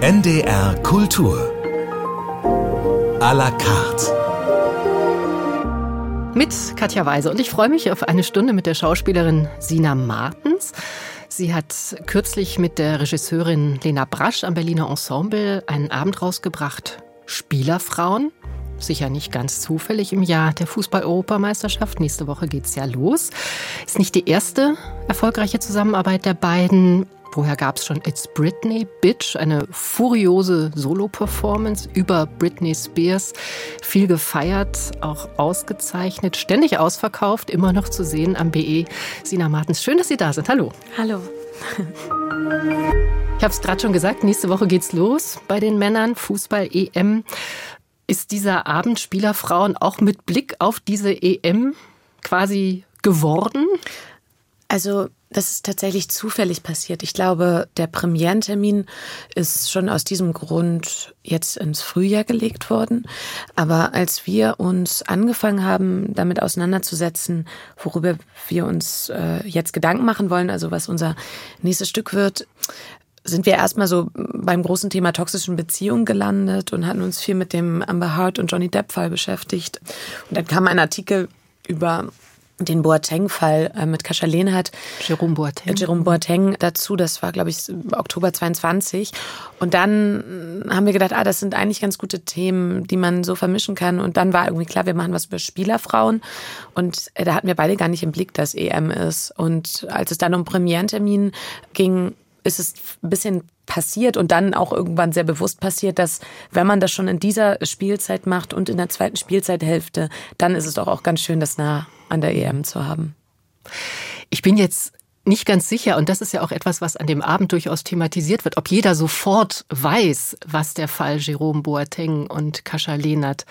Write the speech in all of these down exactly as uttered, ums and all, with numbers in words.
N D R Kultur à la carte. Mit Katja Weise. Und ich freue mich auf eine Stunde mit der Schauspielerin Sina Martens. Sie hat kürzlich mit der Regisseurin Lena Brasch am Berliner Ensemble einen Abend rausgebracht. Spielerfrauen. Sicher nicht ganz zufällig im Jahr der Fußball-Europameisterschaft. Nächste Woche geht's ja los. Ist nicht die erste erfolgreiche Zusammenarbeit der beiden. Vorher gab es schon It's Britney, Bitch, eine furiose Solo-Performance über Britney Spears. Viel gefeiert, auch ausgezeichnet, ständig ausverkauft, immer noch zu sehen am B E. Sina Martens, schön, dass Sie da sind. Hallo. Hallo. Ich habe es gerade schon gesagt, nächste Woche geht's los bei den Männern, Fußball-E M. Ist dieser Abend Spielerfrauen auch mit Blick auf diese E M quasi geworden? Also das ist tatsächlich zufällig passiert. Ich glaube, der Premierentermin ist schon aus diesem Grund jetzt ins Frühjahr gelegt worden. Aber als wir uns angefangen haben, damit auseinanderzusetzen, worüber wir uns äh, jetzt Gedanken machen wollen, also was unser nächstes Stück wird, sind wir erstmal so beim großen Thema toxischen Beziehungen gelandet und hatten uns viel mit dem Amber Heard und Johnny Depp-Fall beschäftigt. Und dann kam ein Artikel über den Boateng-Fall mit Kasia Lehnhardt. Jerome Boateng. Jerome Boateng dazu, das war, glaube ich, Oktober zweiundzwanzig. Und dann haben wir gedacht, ah, das sind eigentlich ganz gute Themen, die man so vermischen kann. Und dann war irgendwie klar, wir machen was über Spielerfrauen. Und da hatten wir beide gar nicht im Blick, dass E M ist. Und als es dann um Premierentermin ging, ist es ein bisschen passiert und dann auch irgendwann sehr bewusst passiert, dass wenn man das schon in dieser Spielzeit macht und in der zweiten Spielzeithälfte, dann ist es doch auch ganz schön, das nah an der E M zu haben. Ich bin jetzt nicht ganz sicher, und das ist ja auch etwas, was an dem Abend durchaus thematisiert wird, ob jeder sofort weiß, was der Fall Jerome Boateng und Kasia Lehnhardt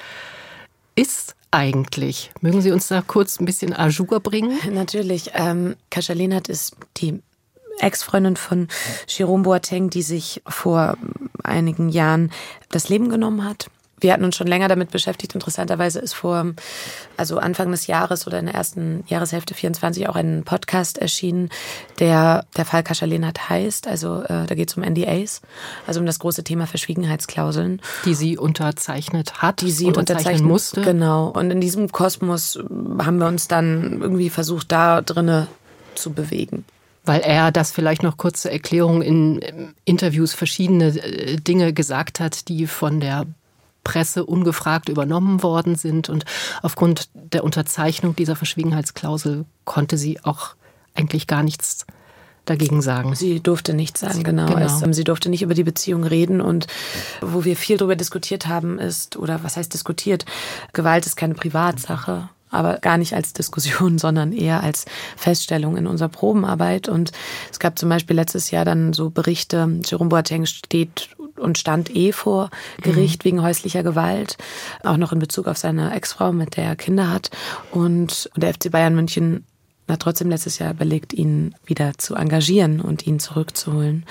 ist eigentlich. Mögen Sie uns da kurz ein bisschen à jour bringen? Natürlich. Ähm, Kasia Lehnhardt ist die Ex-Freundin von Jerome Boateng, die sich vor einigen Jahren das Leben genommen hat. Wir hatten uns schon länger damit beschäftigt. Interessanterweise ist vor, also Anfang des Jahres oder in der ersten Jahreshälfte vierundzwanzig auch ein Podcast erschienen, der der Fall Kasia Lehnhardt heißt. Also äh, da geht es um N D As, also um das große Thema Verschwiegenheitsklauseln. Die sie unterzeichnet hat, die sie unterzeichnen unterzeichnen musste. Genau. Und in diesem Kosmos haben wir uns dann irgendwie versucht, da drinne zu bewegen. Weil er, das vielleicht noch kurze Erklärung, in Interviews verschiedene Dinge gesagt hat, die von der Presse ungefragt übernommen worden sind. Und aufgrund der Unterzeichnung dieser Verschwiegenheitsklausel konnte sie auch eigentlich gar nichts dagegen sagen. Sie durfte nichts sagen, genau. genau. Es, sie durfte nicht über die Beziehung reden. Und wo wir viel darüber diskutiert haben ist, oder was heißt diskutiert, Gewalt ist keine Privatsache. Aber gar nicht als Diskussion, sondern eher als Feststellung in unserer Probenarbeit. Und es gab zum Beispiel letztes Jahr dann so Berichte, Jerome Boateng steht und stand eh vor Gericht mhm. wegen häuslicher Gewalt, auch noch in Bezug auf seine Ex-Frau, mit der er Kinder hat. Und der F C Bayern München hat trotzdem letztes Jahr überlegt, ihn wieder zu engagieren und ihn zurückzuholen.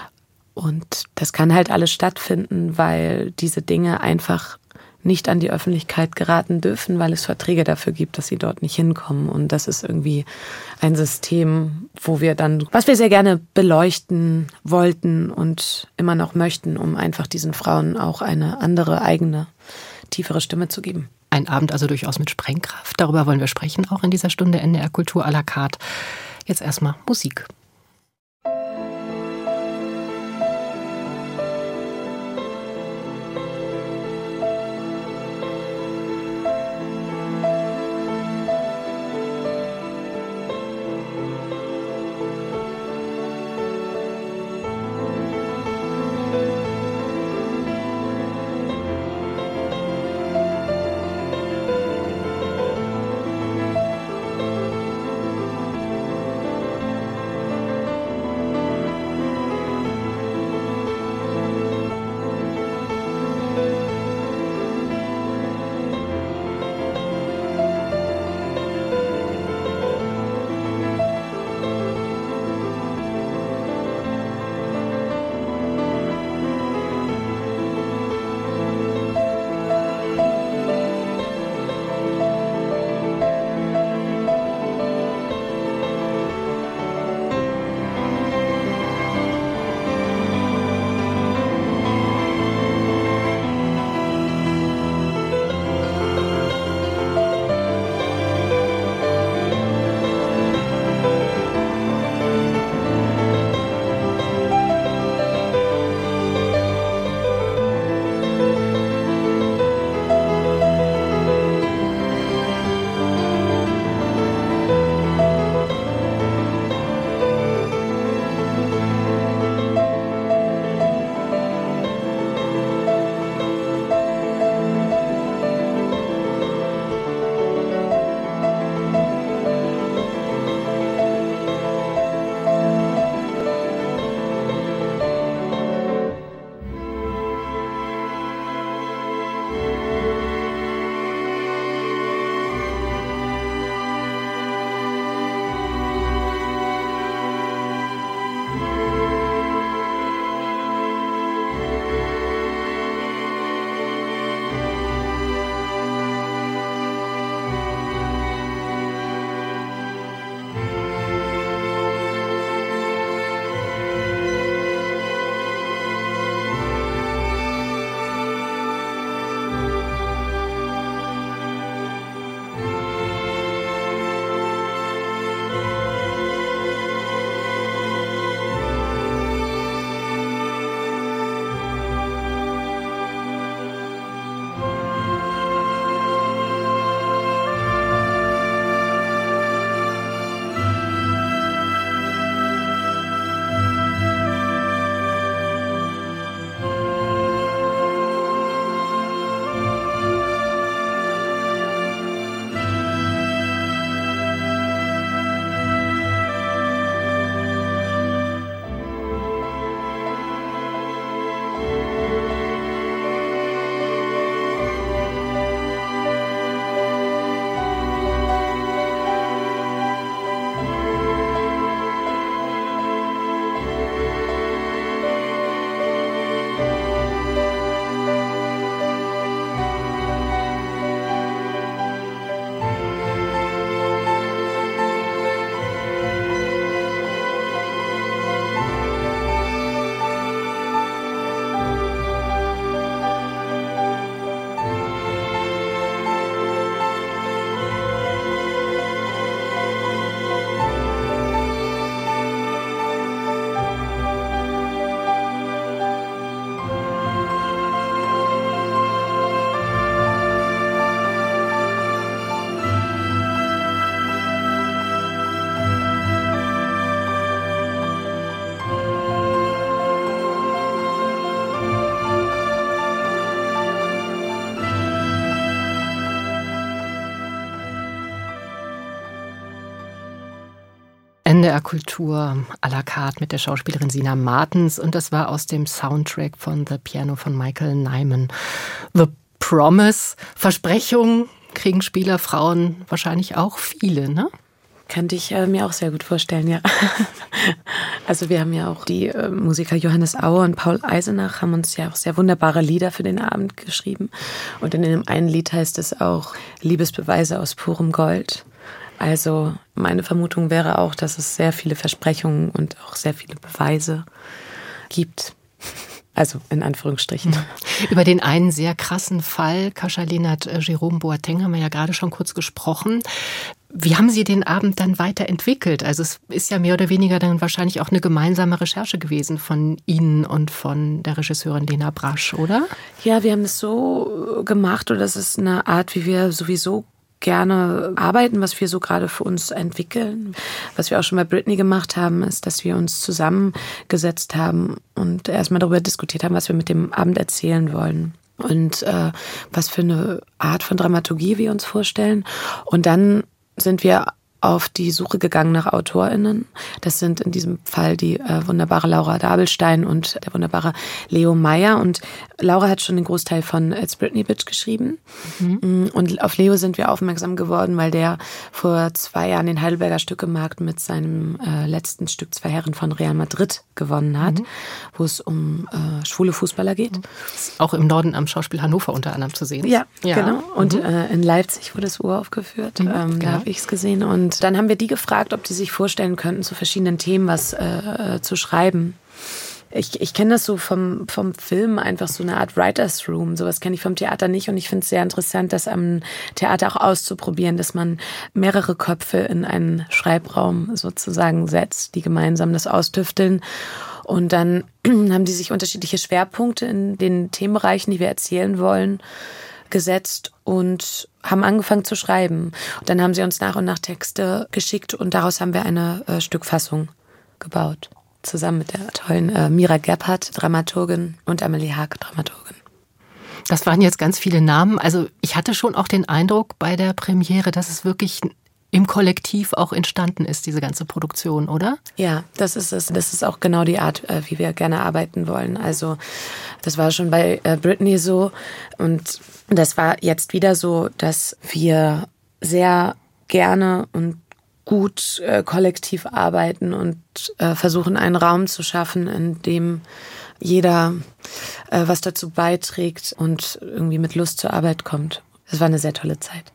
Und das kann halt alles stattfinden, weil diese Dinge einfach nicht an die Öffentlichkeit geraten dürfen, weil es Verträge dafür gibt, dass sie dort nicht hinkommen. Und das ist irgendwie ein System, wo wir dann, was wir sehr gerne beleuchten wollten und immer noch möchten, um einfach diesen Frauen auch eine andere, eigene, tiefere Stimme zu geben. Ein Abend also durchaus mit Sprengkraft. Darüber wollen wir sprechen, auch in dieser Stunde N D R Kultur à la carte. Jetzt erstmal Musik. N D R Kultur à la carte mit der Schauspielerin Sina Martens und das war aus dem Soundtrack von The Piano von Michael Nyman. The Promise, Versprechung kriegen Spieler, Frauen wahrscheinlich auch viele, ne? Könnte ich äh, mir auch sehr gut vorstellen, ja. Also wir haben ja auch die äh, Musiker Johannes Auer und Paul Eisenach haben uns ja auch sehr wunderbare Lieder für den Abend geschrieben. Und in dem einen Lied heißt es auch Liebesbeweise aus purem Gold. Also meine Vermutung wäre auch, dass es sehr viele Versprechungen und auch sehr viele Beweise gibt. Also in Anführungsstrichen. Über den einen sehr krassen Fall, Kascha Lehnert, Jerome Boateng, haben wir ja gerade schon kurz gesprochen. Wie haben Sie den Abend dann weiterentwickelt? Also es ist ja mehr oder weniger dann wahrscheinlich auch eine gemeinsame Recherche gewesen von Ihnen und von der Regisseurin Lena Brasch, oder? Ja, wir haben es so gemacht, oder das ist eine Art, wie wir sowieso gerne arbeiten, was wir so gerade für uns entwickeln. Was wir auch schon bei Britney gemacht haben, ist, dass wir uns zusammengesetzt haben und erstmal darüber diskutiert haben, was wir mit dem Abend erzählen wollen und äh, was für eine Art von Dramaturgie wir uns vorstellen. Und dann sind wir auf die Suche gegangen nach AutorInnen. Das sind in diesem Fall die äh, wunderbare Laura Dabelstein und der wunderbare Leo Meyer. Und Laura hat schon den Großteil von It's Britney Bitch geschrieben. Mhm. Und auf Leo sind wir aufmerksam geworden, weil der vor zwei Jahren den Heidelberger Stückemarkt mit seinem äh, letzten Stück Zwei Herren von Real Madrid gewonnen hat, mhm. wo es um äh, schwule Fußballer geht. Ist auch im Norden am Schauspiel Hannover unter anderem zu sehen. Ja, ja. genau. Und mhm. äh, in Leipzig wurde es uraufgeführt. Mhm, ähm, genau. Da habe ich es gesehen. Und dann haben wir die gefragt, ob die sich vorstellen könnten, zu verschiedenen Themen was äh, zu schreiben. Ich, ich kenne das so vom, vom Film, einfach so eine Art Writer's Room. Sowas kenne ich vom Theater nicht und ich finde es sehr interessant, das am Theater auch auszuprobieren, dass man mehrere Köpfe in einen Schreibraum sozusagen setzt, die gemeinsam das austüfteln. Und dann haben die sich unterschiedliche Schwerpunkte in den Themenbereichen, die wir erzählen wollen, gesetzt und haben angefangen zu schreiben. Und dann haben sie uns nach und nach Texte geschickt und daraus haben wir eine äh, Stückfassung gebaut. Zusammen mit der tollen äh, Mira Gebhardt, Dramaturgin, und Amelie Haag, Dramaturgin. Das waren jetzt ganz viele Namen. Also ich hatte schon auch den Eindruck bei der Premiere, dass es wirklich im Kollektiv auch entstanden ist, diese ganze Produktion, oder? Ja, das ist es. Das ist auch genau die Art, wie wir gerne arbeiten wollen. Also das war schon bei Britney so und das war jetzt wieder so, dass wir sehr gerne und gut äh, kollektiv arbeiten und äh, versuchen, einen Raum zu schaffen, in dem jeder äh, was dazu beiträgt und irgendwie mit Lust zur Arbeit kommt. Das war eine sehr tolle Zeit.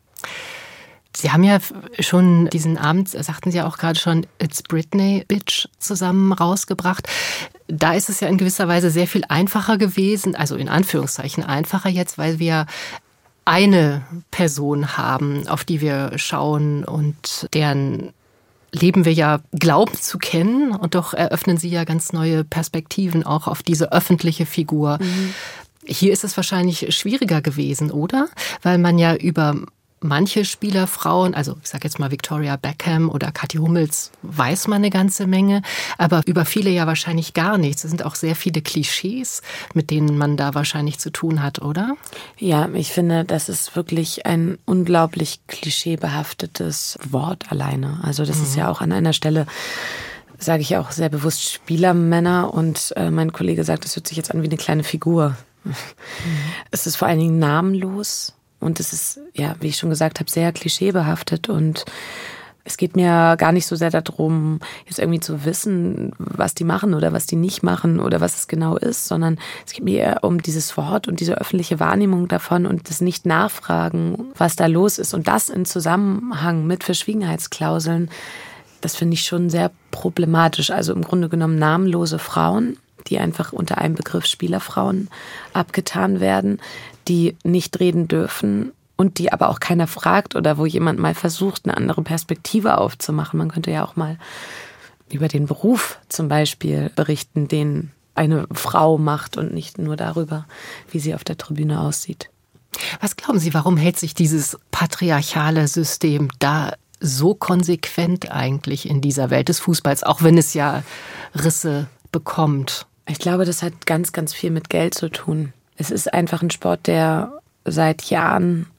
Sie haben ja schon diesen Abend, sagten Sie ja auch gerade schon, It's Britney Bitch zusammen rausgebracht. Da ist es ja in gewisser Weise sehr viel einfacher gewesen, also in Anführungszeichen einfacher jetzt, weil wir eine Person haben, auf die wir schauen und deren Leben wir ja glauben zu kennen. Und doch eröffnen Sie ja ganz neue Perspektiven auch auf diese öffentliche Figur. Mhm. Hier ist es wahrscheinlich schwieriger gewesen, oder? Weil man ja über manche Spielerfrauen, also ich sage jetzt mal Victoria Beckham oder Kathi Hummels, weiß man eine ganze Menge, aber über viele ja wahrscheinlich gar nichts. Es sind auch sehr viele Klischees, mit denen man da wahrscheinlich zu tun hat, oder? Ja, ich finde, das ist wirklich ein unglaublich klischeebehaftetes Wort alleine. Also das mhm. ist ja auch an einer Stelle, sage ich auch sehr bewusst, Spielermänner, und äh, mein Kollege sagt, das hört sich jetzt an wie eine kleine Figur. Mhm. Es ist vor allen Dingen namenlos. Und es ist, ja, wie ich schon gesagt habe, sehr klischeebehaftet. Und es geht mir gar nicht so sehr darum, jetzt irgendwie zu wissen, was die machen oder was die nicht machen oder was es genau ist, sondern es geht mir eher um dieses Wort und diese öffentliche Wahrnehmung davon und das Nicht-Nachfragen, was da los ist. Und das in Zusammenhang mit Verschwiegenheitsklauseln, das finde ich schon sehr problematisch. Also im Grunde genommen namenlose Frauen, die einfach unter einem Begriff Spielerfrauen abgetan werden, die nicht reden dürfen und die aber auch keiner fragt oder wo jemand mal versucht, eine andere Perspektive aufzumachen. Man könnte ja auch mal über den Beruf zum Beispiel berichten, den eine Frau macht und nicht nur darüber, wie sie auf der Tribüne aussieht. Was glauben Sie, warum hält sich dieses patriarchale System da so konsequent eigentlich in dieser Welt des Fußballs, auch wenn es ja Risse bekommt? Ich glaube, das hat ganz, ganz viel mit Geld zu tun. Es ist einfach ein Sport, der seit Jahren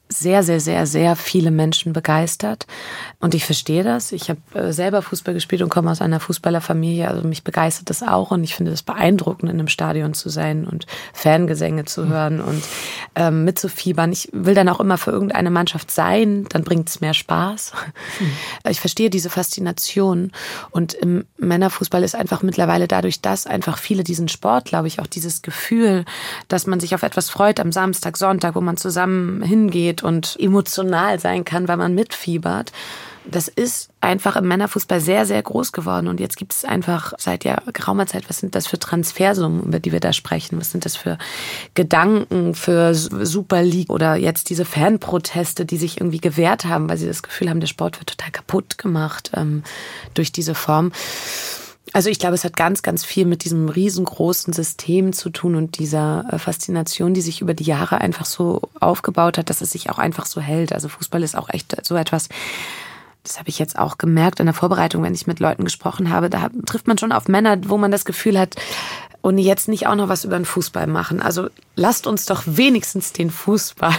sehr, sehr, sehr, sehr viele Menschen begeistert. Und ich verstehe das. Ich habe äh, selber Fußball gespielt und komme aus einer Fußballerfamilie. Also mich begeistert das auch. Und ich finde es beeindruckend, in einem Stadion zu sein und Fangesänge zu hören und ähm, mitzufiebern. Ich will dann auch immer für irgendeine Mannschaft sein. Dann bringt es mehr Spaß. Mhm. Ich verstehe diese Faszination. Und im Männerfußball ist einfach mittlerweile dadurch, dass einfach viele diesen Sport, glaube ich, auch dieses Gefühl, dass man sich auf etwas freut am Samstag, Sonntag, wo man zusammen hingeht und emotional sein kann, weil man mitfiebert. Das ist einfach im Männerfußball sehr, sehr groß geworden. Und jetzt gibt es einfach seit ja geraumer Zeit, was sind das für Transfersummen, über die wir da sprechen? Was sind das für Gedanken für Super League oder jetzt diese Fanproteste, die sich irgendwie gewehrt haben, weil sie das Gefühl haben, der Sport wird total kaputt gemacht ähm, durch diese Form. Also ich glaube, es hat ganz, ganz viel mit diesem riesengroßen System zu tun und dieser Faszination, die sich über die Jahre einfach so aufgebaut hat, dass es sich auch einfach so hält. Also Fußball ist auch echt so etwas, das habe ich jetzt auch gemerkt in der Vorbereitung, wenn ich mit Leuten gesprochen habe, da trifft man schon auf Männer, wo man das Gefühl hat, und jetzt nicht auch noch was über den Fußball machen. Also lasst uns doch wenigstens den Fußball.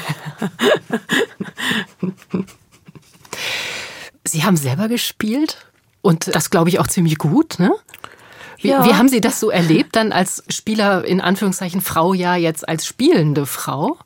Sie haben selber gespielt? Und das glaube ich auch ziemlich gut, ne? Wie, ja. wie haben Sie das so erlebt, dann als Spieler, in Anführungszeichen Frau, ja jetzt als spielende Frau?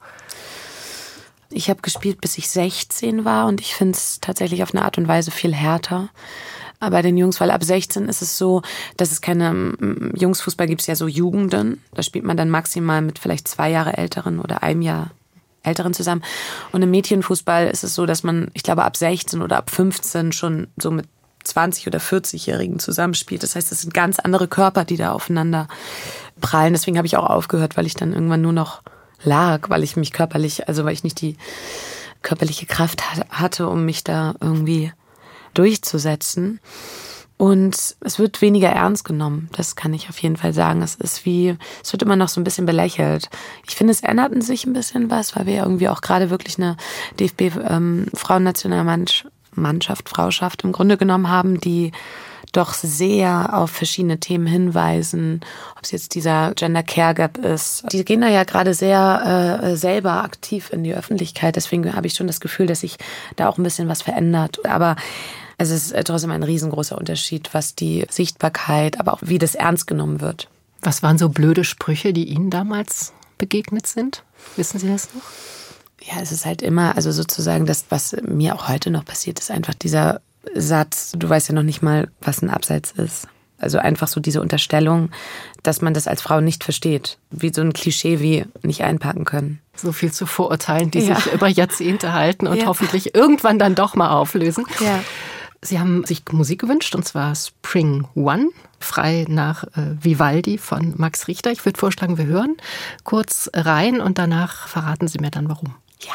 Ich habe gespielt, bis ich sechzehn war und ich finde es tatsächlich auf eine Art und Weise viel härter. Bei den Jungs, weil ab sechzehn ist es so, dass es keine, Jungsfußball gibt es ja so Jugenden. Da spielt man dann maximal mit vielleicht zwei Jahre Älteren oder einem Jahr Älteren zusammen. Und im Mädchenfußball ist es so, dass man, ich glaube, ab sechzehn oder ab fünfzehn schon so mit zwanzig- oder vierzig-Jährigen zusammenspielt. Das heißt, es sind ganz andere Körper, die da aufeinander prallen. Deswegen habe ich auch aufgehört, weil ich dann irgendwann nur noch lag, weil ich mich körperlich, also weil ich nicht die körperliche Kraft hatte, um mich da irgendwie durchzusetzen. Und es wird weniger ernst genommen, das kann ich auf jeden Fall sagen. Es ist wie, es wird immer noch so ein bisschen belächelt. Ich finde, es ändert sich ein bisschen was, weil wir irgendwie auch gerade wirklich eine D F B-Frauennationalmannschaft Mannschaft, Frauschaft im Grunde genommen haben, die doch sehr auf verschiedene Themen hinweisen, ob es jetzt dieser Gender Care Gap ist. Die gehen da ja gerade sehr äh, selber aktiv in die Öffentlichkeit, deswegen habe ich schon das Gefühl, dass sich da auch ein bisschen was verändert. Aber es ist trotzdem ein riesengroßer Unterschied, was die Sichtbarkeit, aber auch wie das ernst genommen wird. Was waren so blöde Sprüche, die Ihnen damals begegnet sind? Wissen Sie das noch? Ja, es ist halt immer, also sozusagen das, was mir auch heute noch passiert, ist einfach dieser Satz, du weißt ja noch nicht mal, was ein Abseits ist. Also einfach so diese Unterstellung, dass man das als Frau nicht versteht. Wie so ein Klischee wie nicht einpacken können. So viel zu Vorurteilen, die ja. sich über Jahrzehnte halten und ja. hoffentlich irgendwann dann doch mal auflösen. Ja. Sie haben sich Musik gewünscht, und zwar Spring One, frei nach äh, Vivaldi von Max Richter. Ich würde vorschlagen, wir hören kurz rein und danach verraten Sie mir dann, warum. Ja.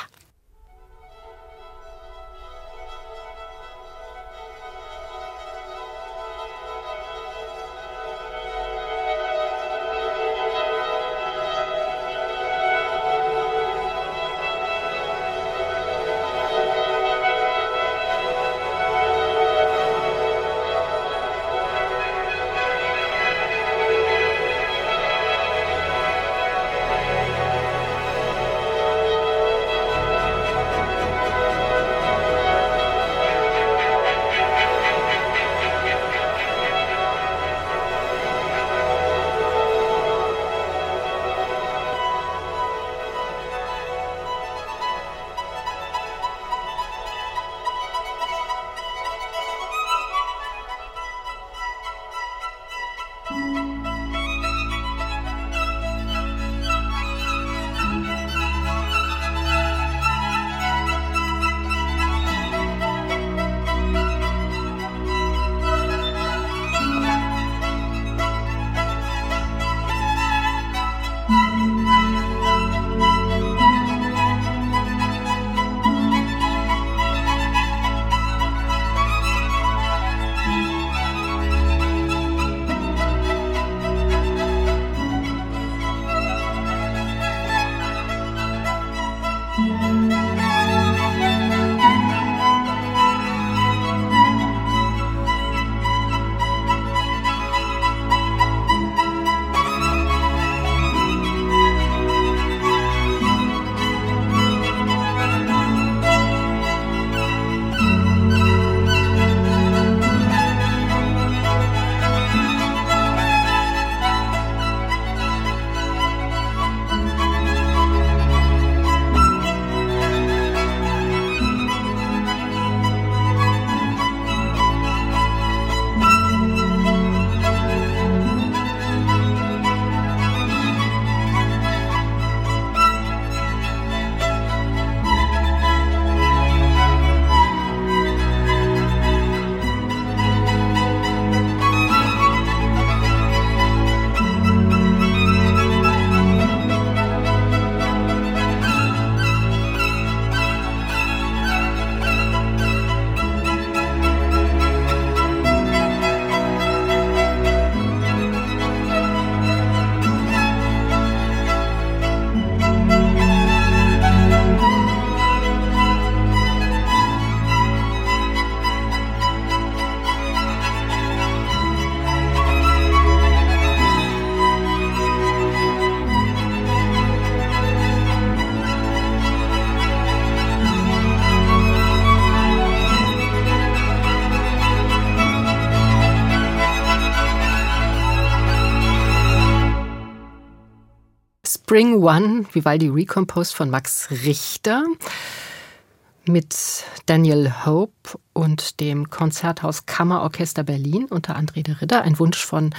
Spring One, Vivaldi Recomposed von Max Richter mit Daniel Hope und dem Konzerthaus Kammerorchester Berlin unter André de Ridder. Ein Wunsch von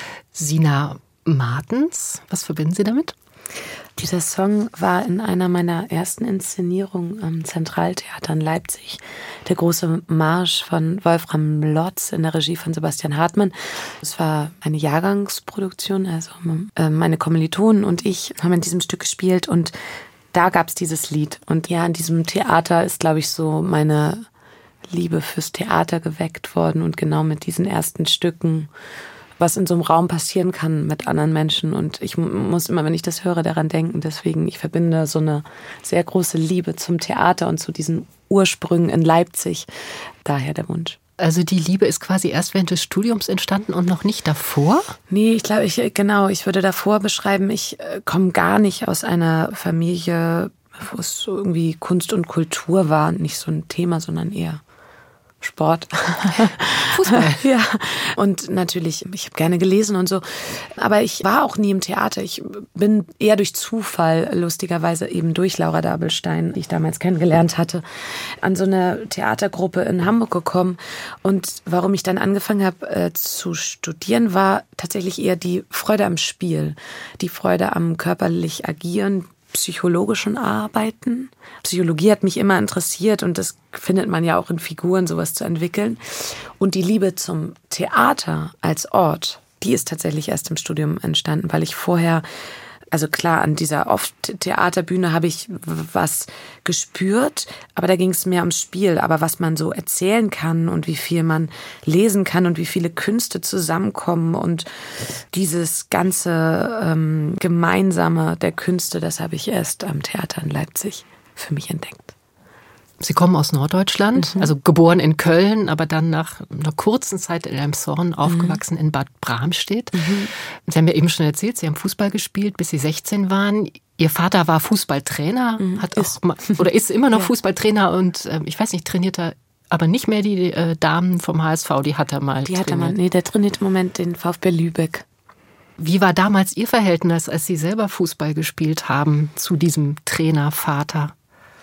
Sina Martens. Was verbinden Sie damit? Dieser Song war in einer meiner ersten Inszenierungen am Zentraltheater in Leipzig. Der große Marsch von Wolfram Lotz in der Regie von Sebastian Hartmann. Es war eine Jahrgangsproduktion, also meine Kommilitonen und ich haben in diesem Stück gespielt und da gab es dieses Lied. Und ja, in diesem Theater ist, glaube ich, so meine Liebe fürs Theater geweckt worden und genau mit diesen ersten Stücken, was in so einem Raum passieren kann mit anderen Menschen. Und ich muss immer, wenn ich das höre, daran denken. Deswegen, ich verbinde so eine sehr große Liebe zum Theater und zu diesen Ursprüngen in Leipzig. Daher der Wunsch. Also die Liebe ist quasi erst während des Studiums entstanden und noch nicht davor? Nee, ich glaube, ich genau, ich würde davor beschreiben, ich komme gar nicht aus einer Familie, wo es so irgendwie Kunst und Kultur war. Nicht so ein Thema, sondern eher Sport. Fußball. Ja, und natürlich, ich habe gerne gelesen und so. Aber ich war auch nie im Theater. Ich bin eher durch Zufall, lustigerweise eben durch Laura Dabelstein, die ich damals kennengelernt hatte, an so eine Theatergruppe in Hamburg gekommen. Und warum ich dann angefangen habe äh, zu studieren, war tatsächlich eher die Freude am Spiel, die Freude am körperlich Agieren, psychologischen Arbeiten. Psychologie hat mich immer interessiert und das findet man ja auch in Figuren, sowas zu entwickeln. Und die Liebe zum Theater als Ort, die ist tatsächlich erst im Studium entstanden, weil ich vorher, also klar, an dieser Oft-Theaterbühne habe ich was gespürt, aber da ging es mehr ums Spiel. Aber was man so erzählen kann und wie viel man lesen kann und wie viele Künste zusammenkommen und dieses ganze ähm, Gemeinsame der Künste, das habe ich erst am Theater in Leipzig für mich entdeckt. Sie kommen aus Norddeutschland, mhm. also geboren in Köln, aber dann nach einer kurzen Zeit in Elmshorn aufgewachsen mhm. in Bad Bramstedt. Mhm. Sie haben ja eben schon erzählt, Sie haben Fußball gespielt, bis Sie sechzehn waren. Ihr Vater war Fußballtrainer, mhm. hat auch mal, oder ist immer noch ja. Fußballtrainer und äh, ich weiß nicht, trainiert er aber nicht mehr die äh, Damen vom H S V, die hat er mal Die trainiert. hat er mal, nee, der trainiert im Moment den VfB Lübeck. Wie war damals Ihr Verhältnis, als Sie selber Fußball gespielt haben, zu diesem Trainervater?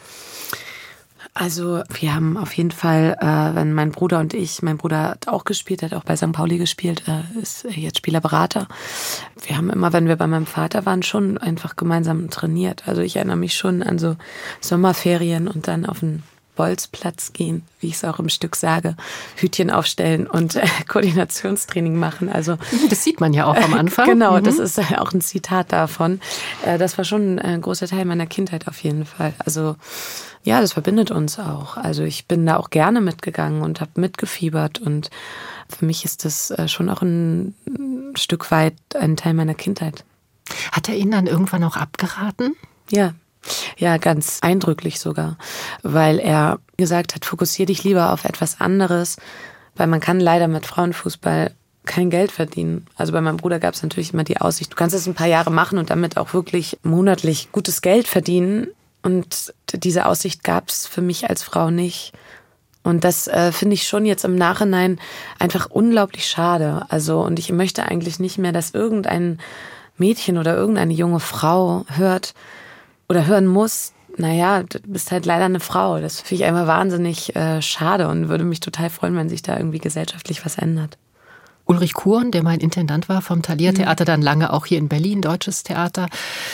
Also wir haben auf jeden Fall, äh, wenn mein Bruder und ich, mein Bruder hat auch gespielt, hat auch bei Sankt Pauli gespielt, äh, ist jetzt Spielerberater. Wir haben immer, wenn wir bei meinem Vater waren, schon einfach gemeinsam trainiert. Also ich erinnere mich schon an so Sommerferien und dann auf den Bolzplatz gehen, wie ich es auch im Stück sage, Hütchen aufstellen und äh, Koordinationstraining machen. Also das sieht man ja auch am Anfang. Genau, mhm. das ist auch ein Zitat davon. Äh, das war schon ein großer Teil meiner Kindheit auf jeden Fall. Also ja, das verbindet uns auch. Also ich bin da auch gerne mitgegangen und habe mitgefiebert und für mich ist das schon auch ein Stück weit ein Teil meiner Kindheit. Hat er Ihnen dann irgendwann auch abgeraten? Ja, ja, ganz eindrücklich sogar, weil er gesagt hat, fokussier dich lieber auf etwas anderes, weil man kann leider mit Frauenfußball kein Geld verdienen. Also bei meinem Bruder gab es natürlich immer die Aussicht, du kannst es ein paar Jahre machen und damit auch wirklich monatlich gutes Geld verdienen. Und diese Aussicht gab es für mich als Frau nicht. Und das äh, finde ich schon jetzt im Nachhinein einfach unglaublich schade. Also, und ich möchte eigentlich nicht mehr, dass irgendein Mädchen oder irgendeine junge Frau hört oder hören muss, naja, du bist halt leider eine Frau. Das finde ich einfach wahnsinnig äh, schade und würde mich total freuen, wenn sich da irgendwie gesellschaftlich was ändert. Ulrich Kuhn, der mein Intendant war vom Thalia Theater, dann lange auch hier in Berlin, Deutsches Theater,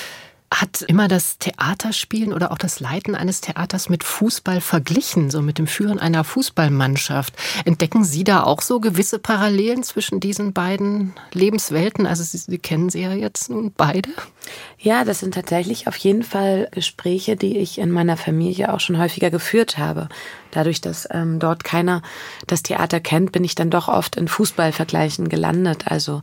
hat immer das Theaterspielen oder auch das Leiten eines Theaters mit Fußball verglichen, so mit dem Führen einer Fußballmannschaft. Entdecken Sie da auch so gewisse Parallelen zwischen diesen beiden Lebenswelten? Also Sie, Sie kennen sie ja jetzt nun beide. Ja, das sind tatsächlich auf jeden Fall Gespräche, die ich in meiner Familie auch schon häufiger geführt habe. Dadurch, dass ähm, dort keiner das Theater kennt, bin ich dann doch oft in Fußballvergleichen gelandet. Also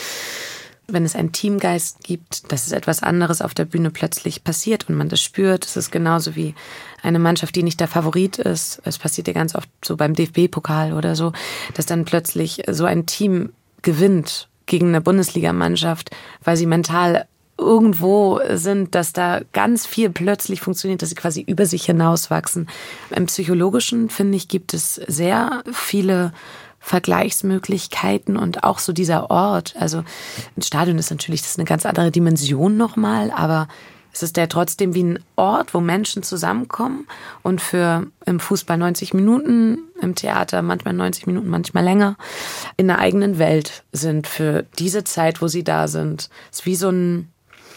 wenn es einen Teamgeist gibt, dass es etwas anderes auf der Bühne plötzlich passiert und man das spürt. Es ist genauso wie eine Mannschaft, die nicht der Favorit ist. Es passiert ja ganz oft so beim D F B-Pokal oder so, dass dann plötzlich so ein Team gewinnt gegen eine Bundesligamannschaft, weil sie mental irgendwo sind, dass da ganz viel plötzlich funktioniert, dass sie quasi über sich hinauswachsen. Im Psychologischen, finde ich, gibt es sehr viele Vergleichsmöglichkeiten und auch so dieser Ort. Also ein Stadion ist natürlich, das ist eine ganz andere Dimension nochmal, aber es ist ja trotzdem wie ein Ort, wo Menschen zusammenkommen und für im Fußball neunzig Minuten, im Theater manchmal neunzig Minuten, manchmal länger, in einer eigenen Welt sind für diese Zeit, wo sie da sind. Es ist wie so ein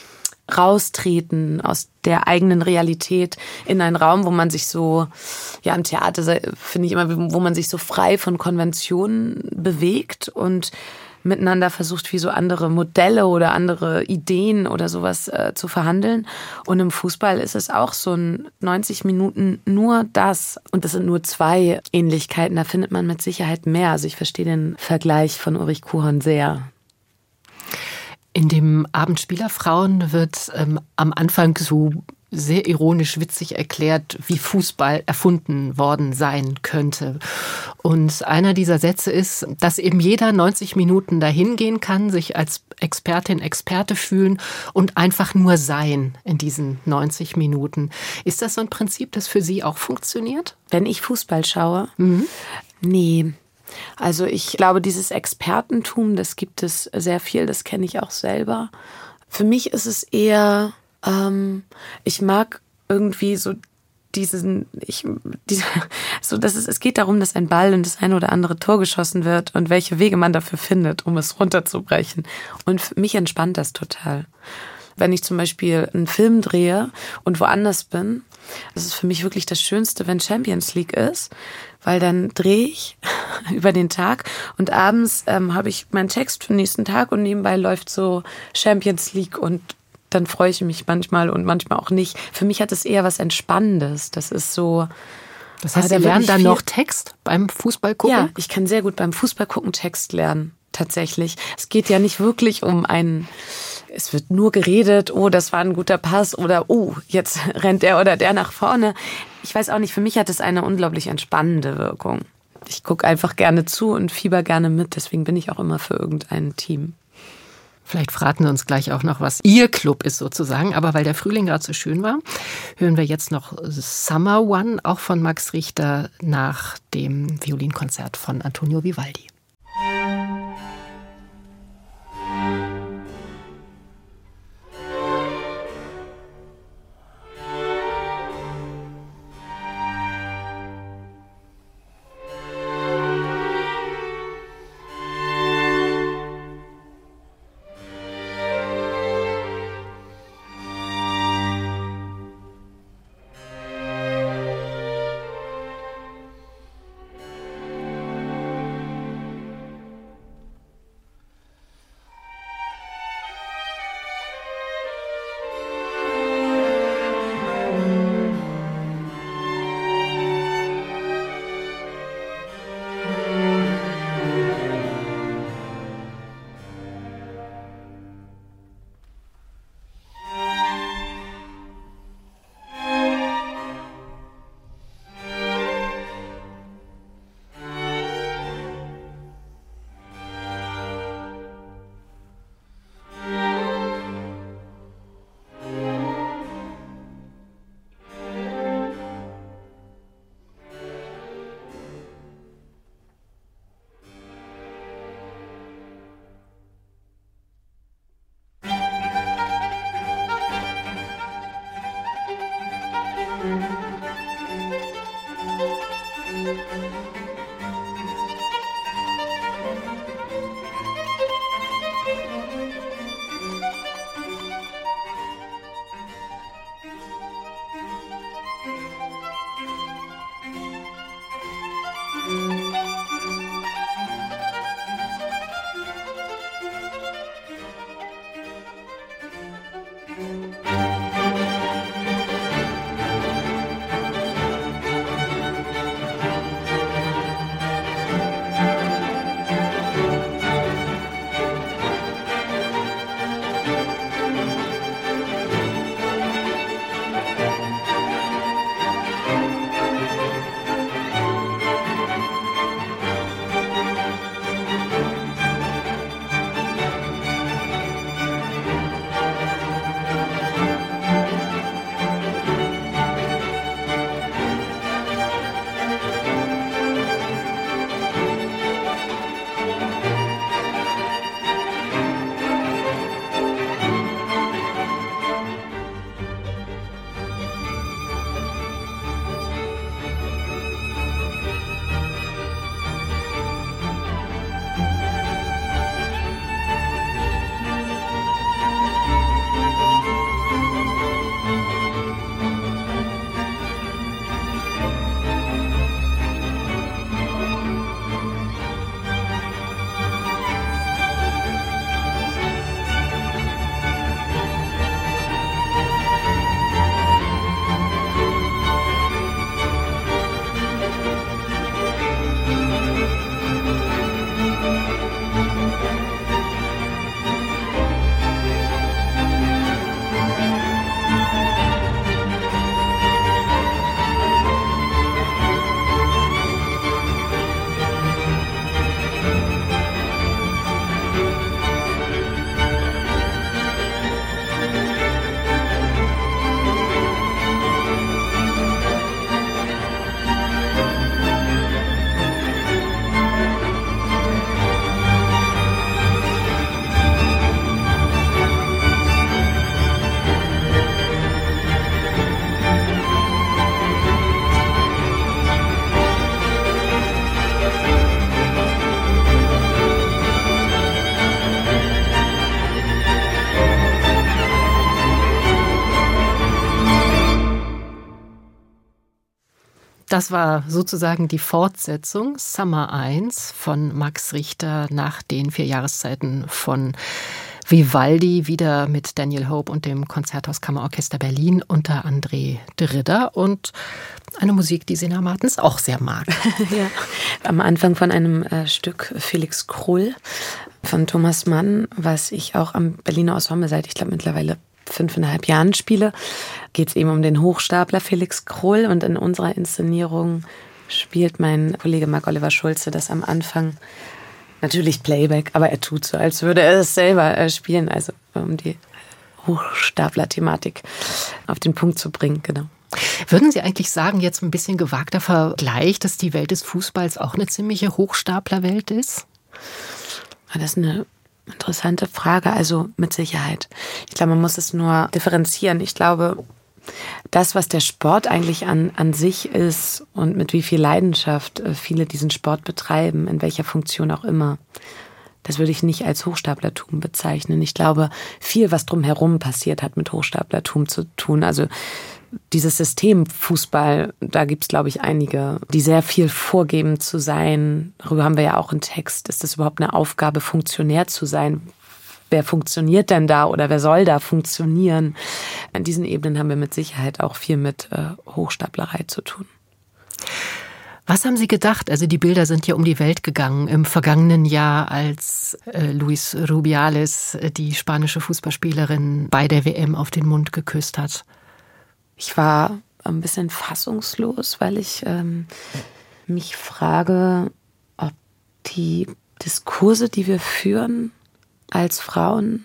Raustreten aus der eigenen Realität in einen Raum, wo man sich so, ja, im Theater finde ich immer, wo man sich so frei von Konventionen bewegt und miteinander versucht, wie so andere Modelle oder andere Ideen oder sowas äh, zu verhandeln. Und im Fußball ist es auch so ein neunzig Minuten nur das. Und das sind nur zwei Ähnlichkeiten. Da findet man mit Sicherheit mehr. Also ich verstehe den Vergleich von Ulrich Kuhorn sehr. In dem Abend Spielerfrauen wird ähm, am Anfang so sehr ironisch witzig erklärt, wie Fußball erfunden worden sein könnte. Und einer dieser Sätze ist, dass eben jeder neunzig Minuten dahin gehen kann, sich als Expertin, Experte fühlen und einfach nur sein in diesen neunzig Minuten. Ist das so ein Prinzip, das für Sie auch funktioniert? Wenn ich Fußball schaue? Mhm. Nee. Also ich glaube, dieses Expertentum, das gibt es sehr viel, das kenne ich auch selber. Für mich ist es eher, ähm, ich mag irgendwie so diesen, ich, diese, so dass es, es geht darum, dass ein Ball in das eine oder andere Tor geschossen wird und welche Wege man dafür findet, um es runterzubrechen. Und für mich entspannt das total. Wenn ich zum Beispiel einen Film drehe und woanders bin, das ist für mich wirklich das Schönste, wenn Champions League ist, weil dann drehe ich über den Tag und abends ähm, habe ich meinen Text für den nächsten Tag und nebenbei läuft so Champions League und dann freue ich mich manchmal und manchmal auch nicht. Für mich hat es eher was Entspannendes. Das ist so... Das heißt, Sie lernen dann noch Text beim Fußball gucken? Ja, ich kann sehr gut beim Fußball gucken Text lernen, tatsächlich. Es geht ja nicht wirklich um einen... Es wird nur geredet, oh, das war ein guter Pass oder oh, jetzt rennt der oder der nach vorne. Ich weiß auch nicht, für mich hat es eine unglaublich entspannende Wirkung. Ich gucke einfach gerne zu und fieber gerne mit, deswegen bin ich auch immer für irgendein Team. Vielleicht verraten Sie uns gleich auch noch, was Ihr Club ist sozusagen. Aber weil der Frühling gerade so schön war, hören wir jetzt noch Summer One, auch von Max Richter, nach dem Violinkonzert von Antonio Vivaldi. Das war sozusagen die Fortsetzung, Summer eins von Max Richter nach den vier Jahreszeiten von Vivaldi, wieder mit Daniel Hope und dem Konzerthaus Kammerorchester Berlin unter André de Ridder und eine Musik, die Sina Martens auch sehr mag. Ja. Am Anfang von einem äh, Stück Felix Krull von Thomas Mann, was ich auch am Berliner Ensemble seit, ich glaube, mittlerweile fünfeinhalb Jahren spiele, geht es eben um den Hochstapler Felix Krull und in unserer Inszenierung spielt mein Kollege Marc-Oliver Schulze das am Anfang. Natürlich Playback, aber er tut so, als würde er es selber spielen, also um die Hochstapler-Thematik auf den Punkt zu bringen, genau. Würden Sie eigentlich sagen, jetzt ein bisschen gewagter Vergleich, dass die Welt des Fußballs auch eine ziemliche Hochstaplerwelt ist? Das ist eine interessante Frage, also mit Sicherheit. Ich glaube, man muss es nur differenzieren. Ich glaube, das, was der Sport eigentlich an, an sich ist und mit wie viel Leidenschaft viele diesen Sport betreiben, in welcher Funktion auch immer, das würde ich nicht als Hochstaplertum bezeichnen. Ich glaube, viel, was drumherum passiert, hat mit Hochstaplertum zu tun. Also dieses System Fußball, da gibt es, glaube ich, einige, die sehr viel vorgeben zu sein. Darüber haben wir ja auch einen Text. Ist das überhaupt eine Aufgabe, Funktionär zu sein? Wer funktioniert denn da oder wer soll da funktionieren? An diesen Ebenen haben wir mit Sicherheit auch viel mit äh, Hochstaplerei zu tun. Was haben Sie gedacht? Also die Bilder sind ja um die Welt gegangen im vergangenen Jahr, als äh, Luis Rubiales äh, die spanische Fußballspielerin bei der W M auf den Mund geküsst hat. Ich war ein bisschen fassungslos, weil ich ähm, mich frage, ob die Diskurse, die wir führen als Frauen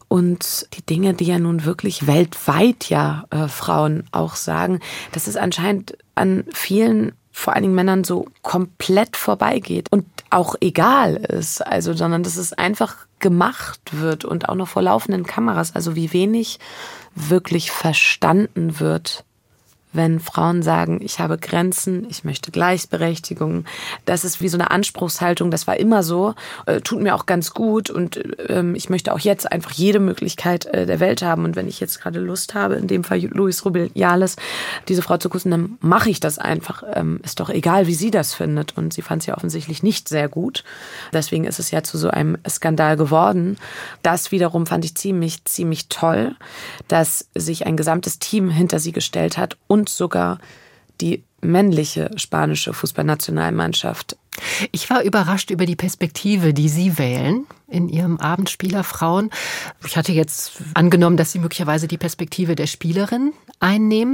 und die Dinge, die ja nun wirklich weltweit ja äh, Frauen auch sagen, dass es anscheinend an vielen, vor allen Dingen Männern, so komplett vorbeigeht und auch egal ist, also, sondern dass es einfach gemacht wird und auch noch vor laufenden Kameras, also wie wenig wirklich verstanden wird, wenn Frauen sagen, ich habe Grenzen, ich möchte Gleichberechtigung. Das ist wie so eine Anspruchshaltung, das war immer so, äh, tut mir auch ganz gut und ähm, ich möchte auch jetzt einfach jede Möglichkeit äh, der Welt haben und wenn ich jetzt gerade Lust habe, in dem Fall Luis Rubiales, diese Frau zu küssen, dann mache ich das einfach. Ähm, ist doch egal, wie sie das findet und sie fand es ja offensichtlich nicht sehr gut. Deswegen ist es ja zu so einem Skandal geworden. Das wiederum fand ich ziemlich, ziemlich toll, dass sich ein gesamtes Team hinter sie gestellt hat und Und sogar die männliche spanische Fußballnationalmannschaft. Ich war überrascht über die Perspektive, die Sie wählen in Ihrem Abendspielerfrauen. Ich hatte jetzt angenommen, dass Sie möglicherweise die Perspektive der Spielerin einnehmen.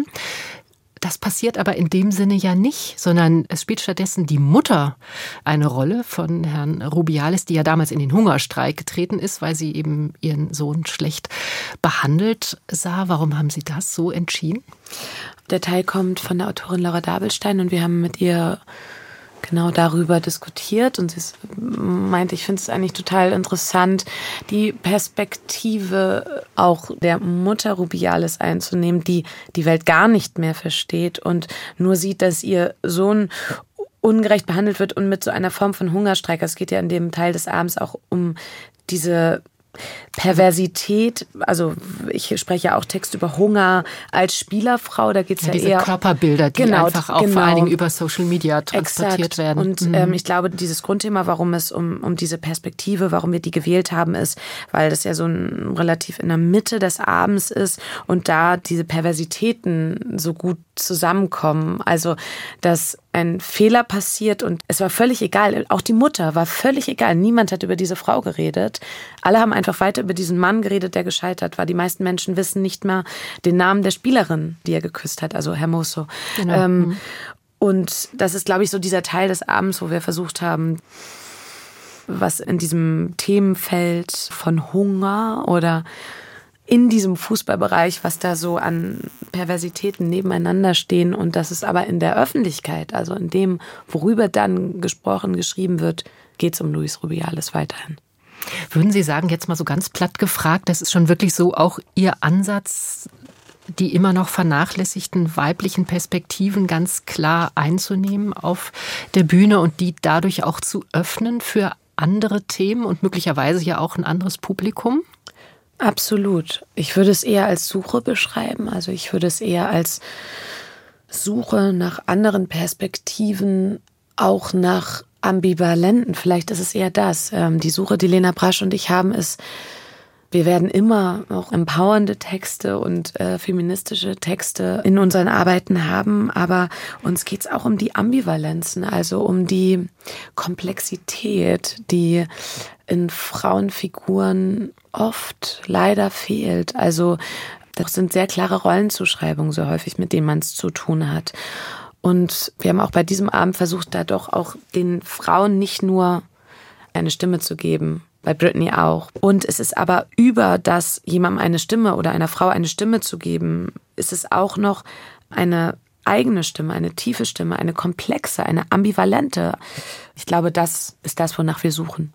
Das passiert aber in dem Sinne ja nicht, sondern es spielt stattdessen die Mutter eine Rolle von Herrn Rubiales, die ja damals in den Hungerstreik getreten ist, weil sie eben ihren Sohn schlecht behandelt sah. Warum haben Sie das so entschieden? Der Teil kommt von der Autorin Laura Dabelstein und wir haben mit ihr genau darüber diskutiert und sie meinte, ich finde es eigentlich total interessant, die Perspektive auch der Mutter Rubiales einzunehmen, die die Welt gar nicht mehr versteht und nur sieht, dass ihr Sohn ungerecht behandelt wird und mit so einer Form von Hungerstreik. Es geht ja in dem Teil des Abends auch um diese Perversität, also ich spreche ja auch Text über Hunger als Spielerfrau, da geht es ja, ja diese eher... Diese Körperbilder, die genau, einfach auch genau. vor allen Dingen über Social Media transportiert Exakt. werden. Und mhm. ähm, ich glaube, dieses Grundthema, warum es um, um diese Perspektive, warum wir die gewählt haben, ist, weil das ja so ein, relativ in der Mitte des Abends ist und da diese Perversitäten so gut zusammenkommen. Also, dass ein Fehler passiert und es war völlig egal, auch die Mutter war völlig egal, niemand hat über diese Frau geredet. Alle haben einfach weiter über diesen Mann geredet, der gescheitert war. Die meisten Menschen wissen nicht mehr den Namen der Spielerin, die er geküsst hat, also Hermoso. Genau. Ähm, mhm. Und das ist, glaube ich, so dieser Teil des Abends, wo wir versucht haben, was in diesem Themenfeld von Hunger oder in diesem Fußballbereich, was da so an Perversitäten nebeneinander stehen und das ist aber in der Öffentlichkeit, also in dem, worüber dann gesprochen, geschrieben wird, geht es um Luis Rubiales weiterhin. Würden Sie sagen, jetzt mal so ganz platt gefragt, das ist schon wirklich so auch Ihr Ansatz, die immer noch vernachlässigten weiblichen Perspektiven ganz klar einzunehmen auf der Bühne und die dadurch auch zu öffnen für andere Themen und möglicherweise ja auch ein anderes Publikum? Absolut. Ich würde es eher als Suche beschreiben. Also ich würde es eher als Suche nach anderen Perspektiven, auch nach Ambivalenten. Vielleicht ist es eher das. Die Suche, die Lena Brasch und ich haben, ist, wir werden immer auch empowernde Texte und äh, feministische Texte in unseren Arbeiten haben, aber uns geht es auch um die Ambivalenzen, also um die Komplexität, die in Frauenfiguren oft leider fehlt. Also das sind sehr klare Rollenzuschreibungen so häufig, mit denen man es zu tun hat. Und wir haben auch bei diesem Abend versucht, da doch auch den Frauen nicht nur eine Stimme zu geben, bei Britney auch. Und es ist aber über das, jemandem eine Stimme oder einer Frau eine Stimme zu geben, ist es auch noch eine eigene Stimme, eine tiefe Stimme, eine komplexe, eine ambivalente. Ich glaube, das ist das, wonach wir suchen.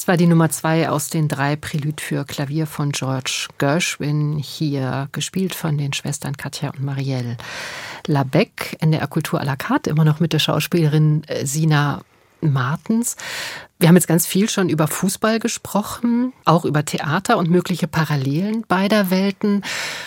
Das war die Nummer zwei aus den drei Préludes für Klavier von George Gershwin, hier gespielt von den Schwestern Katja und Marielle Labec. N D R Kultur à la carte, immer noch mit der Schauspielerin Sina Martens. Wir haben jetzt ganz viel schon über Fußball gesprochen, auch über Theater und mögliche Parallelen beider Welten.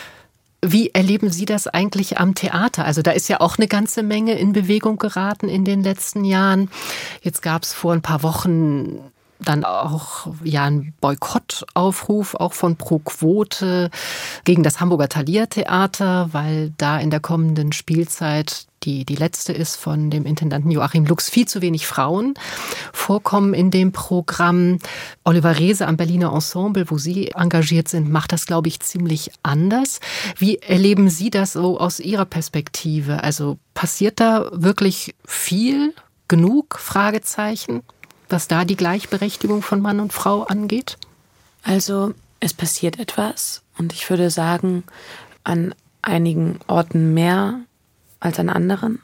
Wie erleben Sie das eigentlich am Theater? Also da ist ja auch eine ganze Menge in Bewegung geraten in den letzten Jahren. Jetzt gab es vor ein paar Wochen dann auch ja einen Boykottaufruf, auch von Pro Quote gegen das Hamburger Thalia-Theater, weil da in der kommenden Spielzeit, die die letzte ist von dem Intendanten Joachim Lux, viel zu wenig Frauen vorkommen in dem Programm. Oliver Reese am Berliner Ensemble, wo Sie engagiert sind, macht das, glaube ich, ziemlich anders. Wie erleben Sie das so aus Ihrer Perspektive? Also passiert da wirklich viel, genug, Fragezeichen, was da die Gleichberechtigung von Mann und Frau angeht? Also es passiert etwas und ich würde sagen, an einigen Orten mehr als an anderen.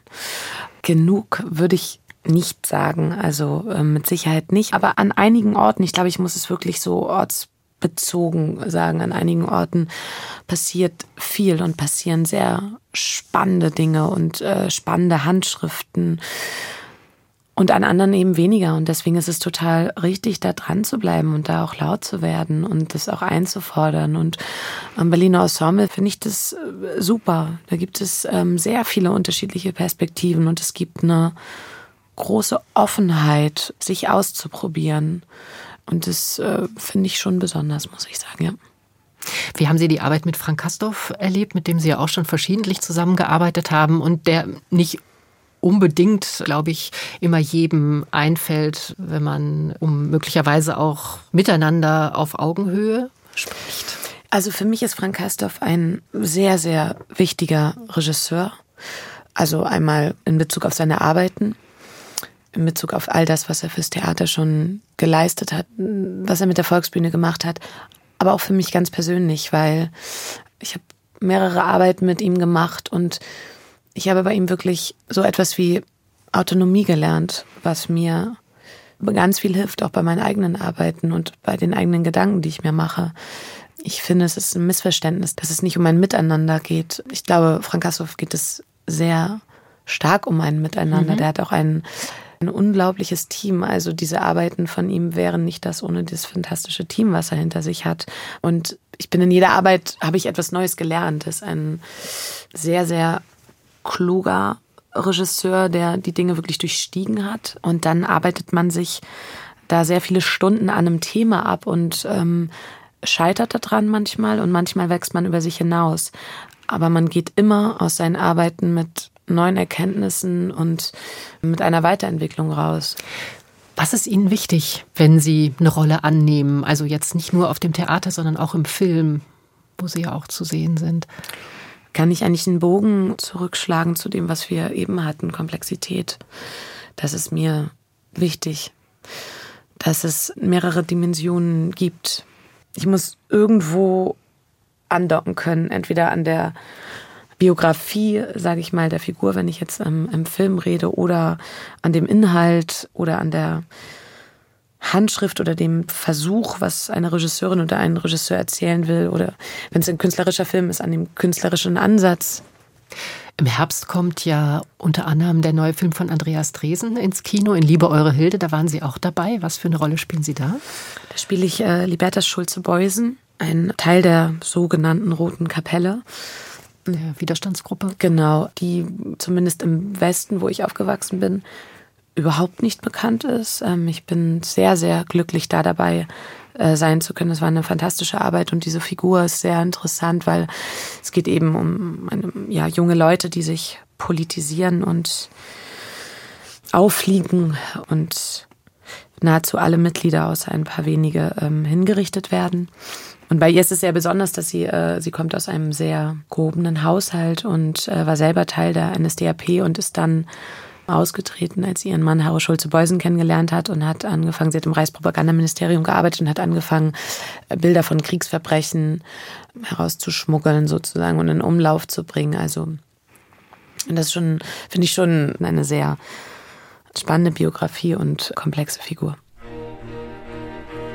Genug würde ich nicht sagen, also äh, mit Sicherheit nicht, aber an einigen Orten, ich glaube, ich muss es wirklich so ortsbezogen sagen, an einigen Orten passiert viel und passieren sehr spannende Dinge und äh, spannende Handschriften. Und an anderen eben weniger. Und deswegen ist es total richtig, da dran zu bleiben und da auch laut zu werden und das auch einzufordern. Und am Berliner Ensemble finde ich das super. Da gibt es ähm, sehr viele unterschiedliche Perspektiven und es gibt eine große Offenheit, sich auszuprobieren. Und das äh, finde ich schon besonders, muss ich sagen, ja. Wie haben Sie die Arbeit mit Frank Castorf erlebt, mit dem Sie ja auch schon verschiedentlich zusammengearbeitet haben und der nicht unbedingt, glaube ich, immer jedem einfällt, wenn man um möglicherweise auch miteinander auf Augenhöhe spricht? Also für mich ist Frank Castorf ein sehr, sehr wichtiger Regisseur. Also einmal in Bezug auf seine Arbeiten, in Bezug auf all das, was er fürs Theater schon geleistet hat, was er mit der Volksbühne gemacht hat, aber auch für mich ganz persönlich, weil ich habe mehrere Arbeiten mit ihm gemacht und ich habe bei ihm wirklich so etwas wie Autonomie gelernt, was mir ganz viel hilft, auch bei meinen eigenen Arbeiten und bei den eigenen Gedanken, die ich mir mache. Ich finde, es ist ein Missverständnis, dass es nicht um ein Miteinander geht. Ich glaube, Frank Castorf geht es sehr stark um ein Miteinander. Mhm. Der hat auch ein, ein unglaubliches Team. Also diese Arbeiten von ihm wären nicht das ohne das fantastische Team, was er hinter sich hat. Und ich bin in jeder Arbeit, habe ich etwas Neues gelernt. Das ist ein sehr, sehr kluger Regisseur, der die Dinge wirklich durchstiegen hat. Und dann arbeitet man sich da sehr viele Stunden an einem Thema ab und ähm, scheitert daran manchmal und manchmal wächst man über sich hinaus. Aber man geht immer aus seinen Arbeiten mit neuen Erkenntnissen und mit einer Weiterentwicklung raus. Was ist Ihnen wichtig, wenn Sie eine Rolle annehmen? Also jetzt nicht nur auf dem Theater, sondern auch im Film, wo Sie ja auch zu sehen sind. Kann ich eigentlich einen Bogen zurückschlagen zu dem, was wir eben hatten, Komplexität. Das ist mir wichtig, dass es mehrere Dimensionen gibt. Ich muss irgendwo andocken können, entweder an der Biografie, sage ich mal, der Figur, wenn ich jetzt ähm, im Film rede, oder an dem Inhalt oder an der Handschrift oder dem Versuch, was eine Regisseurin oder ein Regisseur erzählen will, oder wenn es ein künstlerischer Film ist, an dem künstlerischen Ansatz. Im Herbst kommt ja unter anderem der neue Film von Andreas Dresen ins Kino, in Liebe eure Hilde, da waren Sie auch dabei. Was für eine Rolle spielen Sie da? Da spiele ich äh, Libertas Schulze-Beusen, ein Teil der sogenannten Roten Kapelle. Der Widerstandsgruppe. Genau, die zumindest im Westen, wo ich aufgewachsen bin, überhaupt nicht bekannt ist. Ich bin sehr, sehr glücklich, da dabei sein zu können. Es war eine fantastische Arbeit und diese Figur ist sehr interessant, weil es geht eben um eine, ja, junge Leute, die sich politisieren und auffliegen und nahezu alle Mitglieder außer ein paar wenige ähm, hingerichtet werden. Und bei ihr ist es sehr besonders, dass sie, äh, sie kommt aus einem sehr gehobenen Haushalt und äh, war selber Teil der N S D A P und ist dann ausgetreten, als sie ihren Mann Harro Schulze-Beusen kennengelernt hat und hat angefangen, sie hat im Reichspropagandaministerium gearbeitet und hat angefangen, Bilder von Kriegsverbrechen herauszuschmuggeln sozusagen und in Umlauf zu bringen. Also das ist schon, finde ich schon eine sehr spannende Biografie und komplexe Figur.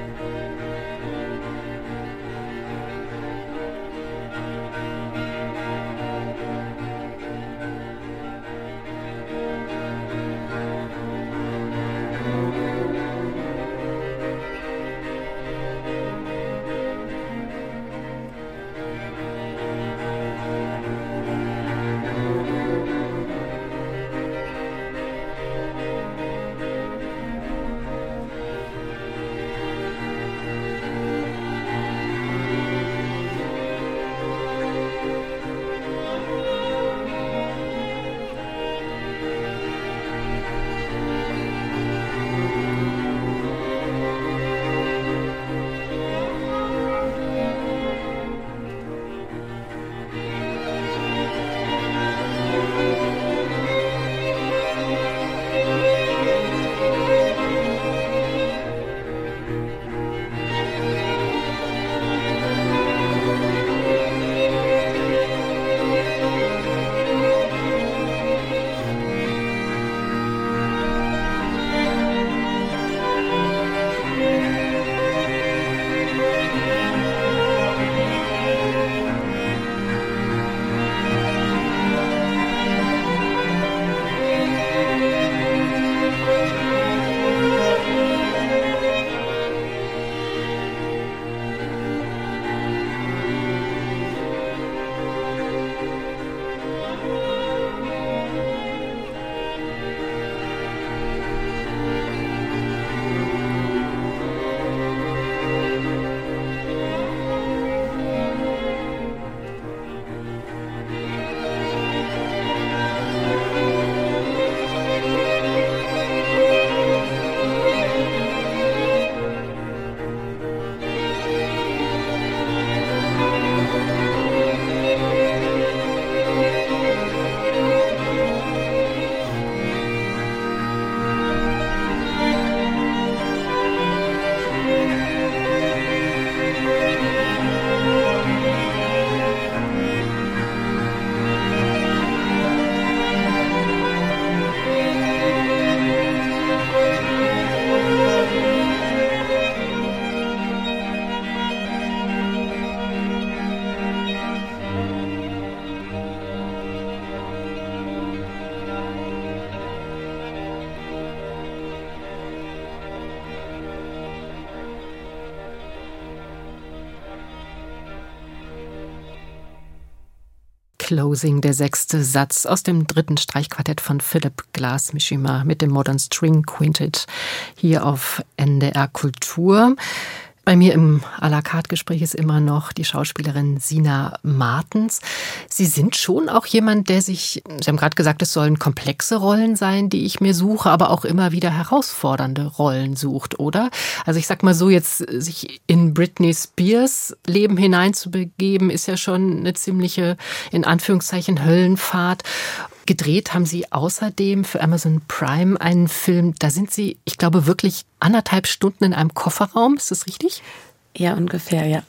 Closing, der sechste Satz aus dem dritten Streichquartett von Philipp Glass-Mishima mit dem Modern String Quintet hier auf N D R Kultur. Bei mir im à la carte Gespräch ist immer noch die Schauspielerin Sina Martens. Sie sind schon auch jemand, der sich, Sie haben gerade gesagt, es sollen komplexe Rollen sein, die ich mir suche, aber auch immer wieder herausfordernde Rollen sucht, oder? Also ich sag mal so, jetzt sich in Britney Spears Leben hineinzubegeben, ist ja schon eine ziemliche, in Anführungszeichen, Höllenfahrt. Gedreht haben Sie außerdem für Amazon Prime einen Film, da sind Sie, ich glaube, wirklich anderthalb Stunden in einem Kofferraum, ist das richtig? Ja, ungefähr, ja.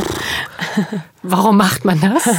Warum macht man das?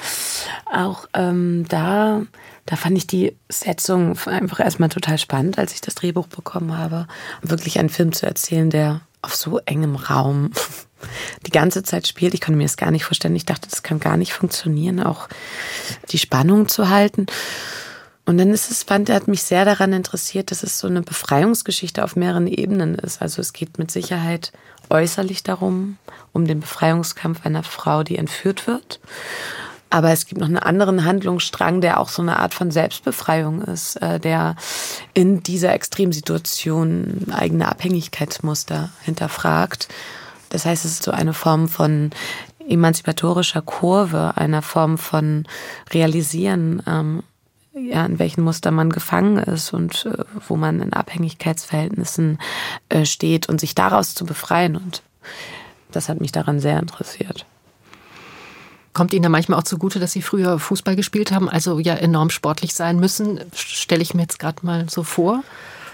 Auch ähm, da, da fand ich die Setzung einfach erstmal total spannend, als ich das Drehbuch bekommen habe. Wirklich einen Film zu erzählen, der auf so engem Raum die ganze Zeit spielt. Ich konnte mir das gar nicht vorstellen. Ich dachte, das kann gar nicht funktionieren, auch die Spannung zu halten. Und dann ist es spannend, er hat mich sehr daran interessiert, dass es so eine Befreiungsgeschichte auf mehreren Ebenen ist. Also es geht mit Sicherheit äußerlich darum, um den Befreiungskampf einer Frau, die entführt wird. Aber es gibt noch einen anderen Handlungsstrang, der auch so eine Art von Selbstbefreiung ist, der in dieser Extremsituation eigene Abhängigkeitsmuster hinterfragt. Das heißt, es ist so eine Form von emanzipatorischer Kurve, einer Form von Realisieren, ähm, ja, in welchen Muster man gefangen ist und äh, wo man in Abhängigkeitsverhältnissen äh, steht und sich daraus zu befreien. Und das hat mich daran sehr interessiert. Kommt Ihnen da manchmal auch zugute, dass Sie früher Fußball gespielt haben, also ja enorm sportlich sein müssen? Stelle ich mir jetzt gerade mal so vor.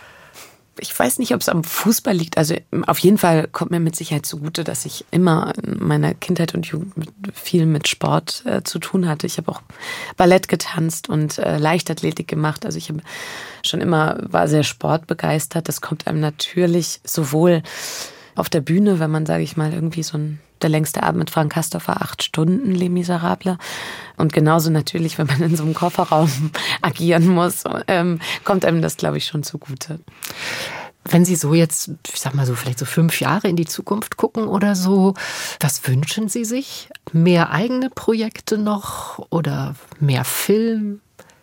Ich weiß nicht, ob es am Fußball liegt. Also auf jeden Fall kommt mir mit Sicherheit zugute, dass ich immer in meiner Kindheit und Jugend mit, viel mit Sport äh, zu tun hatte. Ich habe auch Ballett getanzt und äh, Leichtathletik gemacht. Also ich habe schon immer, war sehr sportbegeistert. Das kommt einem natürlich sowohl auf der Bühne, wenn man, sage ich mal, irgendwie so ein der längste Abend mit Frank Castorf war acht Stunden, Les Miserables. Und genauso natürlich, wenn man in so einem Kofferraum agieren muss, ähm, kommt einem das, glaube ich, schon zugute. Wenn Sie so jetzt, ich sag mal so, vielleicht so fünf Jahre in die Zukunft gucken oder so, was wünschen Sie sich? Mehr eigene Projekte noch oder mehr Film?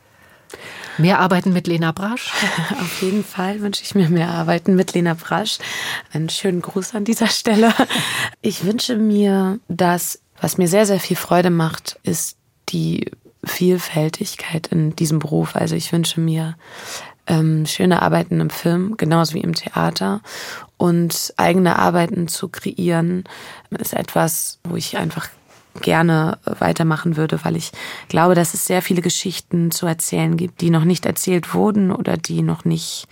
Mehr Arbeiten mit Lena Brasch? Auf jeden Fall wünsche ich mir mehr Arbeiten mit Lena Brasch. Einen schönen Gruß an dieser Stelle. Ich wünsche mir, dass, was mir sehr, sehr viel Freude macht, ist die Vielfältigkeit in diesem Beruf. Also ich wünsche mir ähm, schöne Arbeiten im Film, genauso wie im Theater. Und eigene Arbeiten zu kreieren, ist etwas, wo ich einfach gerne weitermachen würde, weil ich glaube, dass es sehr viele Geschichten zu erzählen gibt, die noch nicht erzählt wurden oder die noch nicht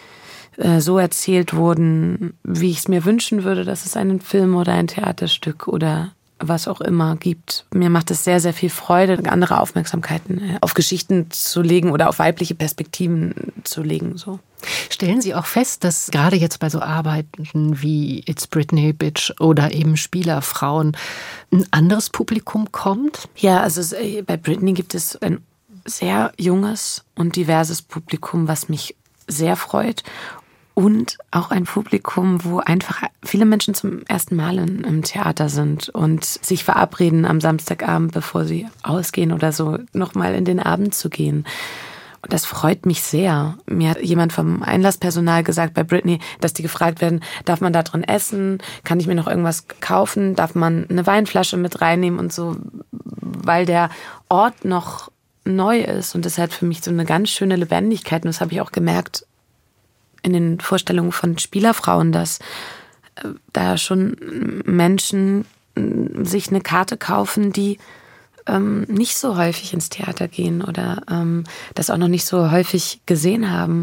äh, so erzählt wurden, wie ich es mir wünschen würde, dass es einen Film oder ein Theaterstück oder was auch immer gibt. Mir macht es sehr, sehr viel Freude, andere Aufmerksamkeiten auf Geschichten zu legen oder auf weibliche Perspektiven zu legen. So. Stellen Sie auch fest, dass gerade jetzt bei so Arbeiten wie It's Britney Bitch oder eben Spielerfrauen ein anderes Publikum kommt? Ja, also es, bei Britney gibt es ein sehr junges und diverses Publikum, was mich sehr freut. Und auch ein Publikum, wo einfach viele Menschen zum ersten Mal in, im Theater sind und sich verabreden am Samstagabend, bevor sie ausgehen oder so, nochmal in den Abend zu gehen. Und das freut mich sehr. Mir hat jemand vom Einlasspersonal gesagt bei Britney, dass die gefragt werden, darf man da drin essen? Kann ich mir noch irgendwas kaufen? Darf man eine Weinflasche mit reinnehmen und so? Weil der Ort noch neu ist und das hat für mich so eine ganz schöne Lebendigkeit. Und das habe ich auch gemerkt in den Vorstellungen von Spielerfrauen, dass äh, da schon Menschen äh, sich eine Karte kaufen, die ähm, nicht so häufig ins Theater gehen oder ähm, das auch noch nicht so häufig gesehen haben.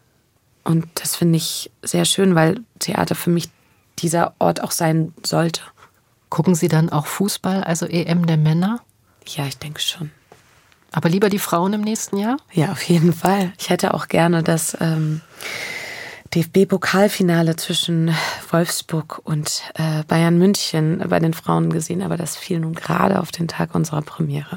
Und das finde ich sehr schön, weil Theater für mich dieser Ort auch sein sollte. Gucken Sie dann auch Fußball, also E M der Männer? Ja, ich denke schon. Aber lieber die Frauen im nächsten Jahr? Ja, auf jeden Fall. Ich hätte auch gerne das ähm, D F B-Pokalfinale zwischen Wolfsburg und äh, Bayern München bei den Frauen gesehen, aber das fiel nun gerade auf den Tag unserer Premiere.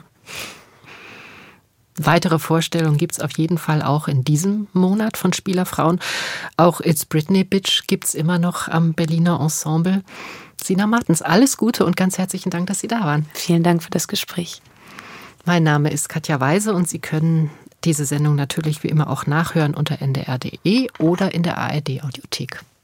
Weitere Vorstellungen gibt es auf jeden Fall auch in diesem Monat von Spielerfrauen. Auch It's Britney Bitch gibt es immer noch am Berliner Ensemble. Sina Martens, alles Gute und ganz herzlichen Dank, dass Sie da waren. Vielen Dank für das Gespräch. Mein Name ist Katja Weise und Sie können diese Sendung natürlich wie immer auch nachhören unter n d r punkt d e oder in der A R D Audiothek.